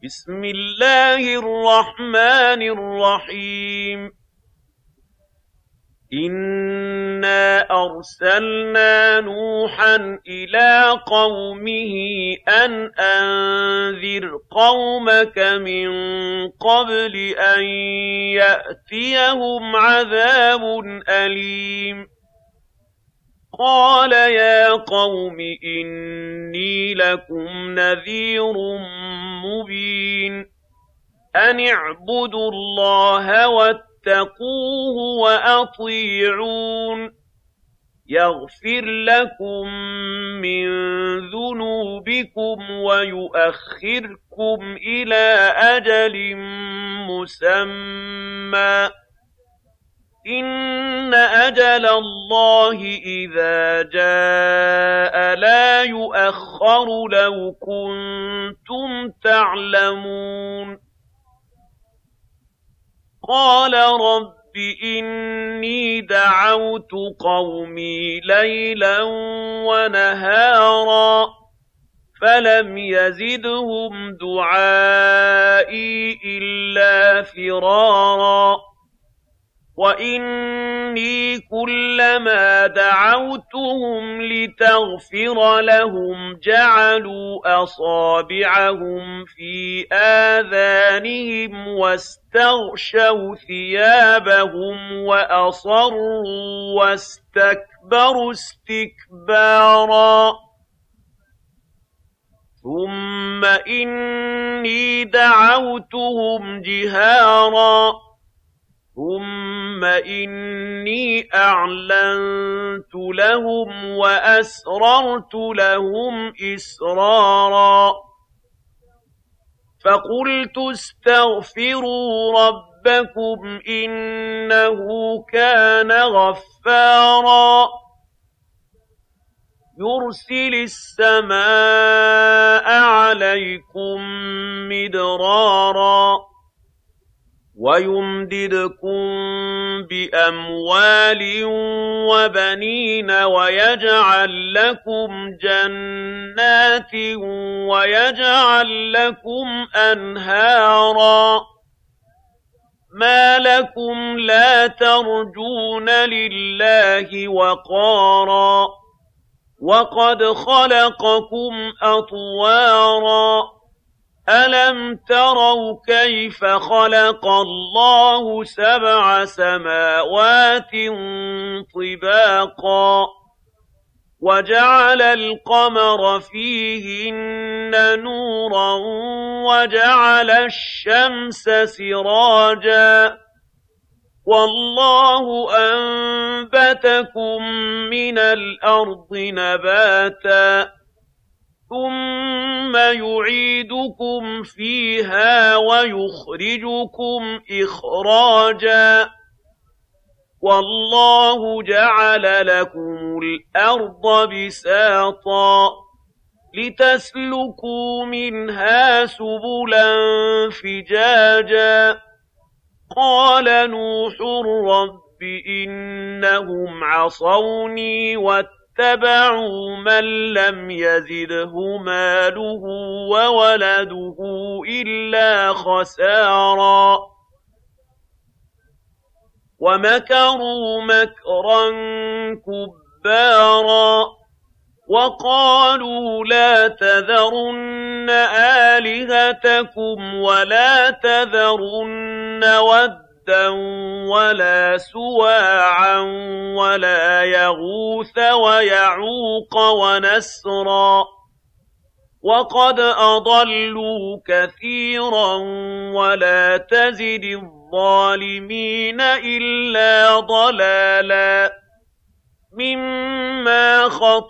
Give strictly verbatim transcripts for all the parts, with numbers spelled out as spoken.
بسم الله الرحمن الرحيم إنا أرسلنا نوحا إلى قومه أن أنذر قومك من قبل أن يأتيهم عذاب أليم قال يا قوم إني لكم نذير مبين أن اعبدوا الله واتقوه وأطيعون يغفر لكم من ذنوبكم ويؤخركم إلى أجل مسمى إن أجل الله إذا جاء لا يؤخر لو كنتم تعلمون قال رب إني دعوت قومي ليلا ونهارا فلم يزدهم دعائي إلا فرارا وإني كلما دعوتهم لتغفر لهم جعلوا أصابعهم في آذانهم واستغشوا ثيابهم وأصروا واستكبروا استكبارا ثم إني دعوتهم جهارا ثم إني أعلنت لهم وأسررت لهم إسرارا فقلت استغفروا ربكم إنه كان غفارا يرسل السماء عليكم مدرارا ويمددكم بأموال وبنين ويجعل لكم جنات ويجعل لكم أنهارا ما لكم لا ترجون لله وقارا وقد خلقكم أطوارا ألم تروا كيف خلق الله سبع سماوات طباقا وجعل القمر فيهن نورا وجعل الشمس سراجا والله أنبتكم من الأرض نباتا ثم يعيدكم فيها ويخرجكم إخراجا والله جعل لكم الأرض بساطا لتسلكوا منها سبلا فجاجا قال نوح رب إنهم عصوني واتبعوا من لم يزده ماله وولده إلا خسارا ومكروا مكرا كبارا وقالوا لا تذرن آلهتكم ولا تذرن ودا ولا سواعا ولا يغوث ويعوق ونسرا وقد أضلوا كثيرا ولا تزد الظالمين إلا ضلالا مما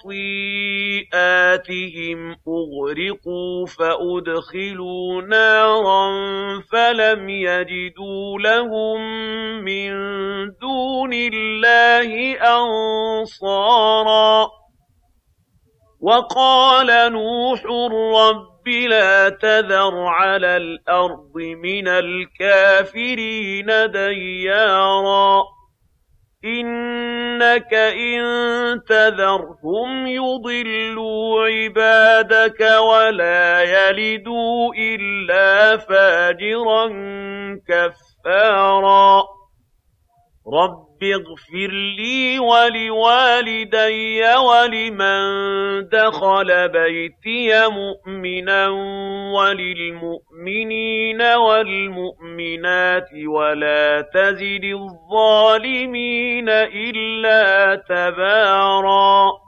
خطيئاتهم أغرقوا فأدخلوا نارا فلم يجدوا لهم من دون الله أنصارا وقال نوح رب لا تذر على الأرض من الكافرين ديارا إِنَّكَ إِن تَذَرْهُمْ يُضِلُّوا عِبَادَكَ وَلَا يَلِدُوا إِلَّا فَاجِرًا كَفَّارًا رَبِّ اغْفِرْ لِي وَلِوَالِدَيَّ وَلِمَن دَخَلَ بَيْتِيَ مُؤْمِنًا وَلِلْمُؤْمِنِينَ وَالْمُؤْمِنَاتِ وَلَا تَزِدِ الظَّالِمِينَ إِلَّا تَبَارًا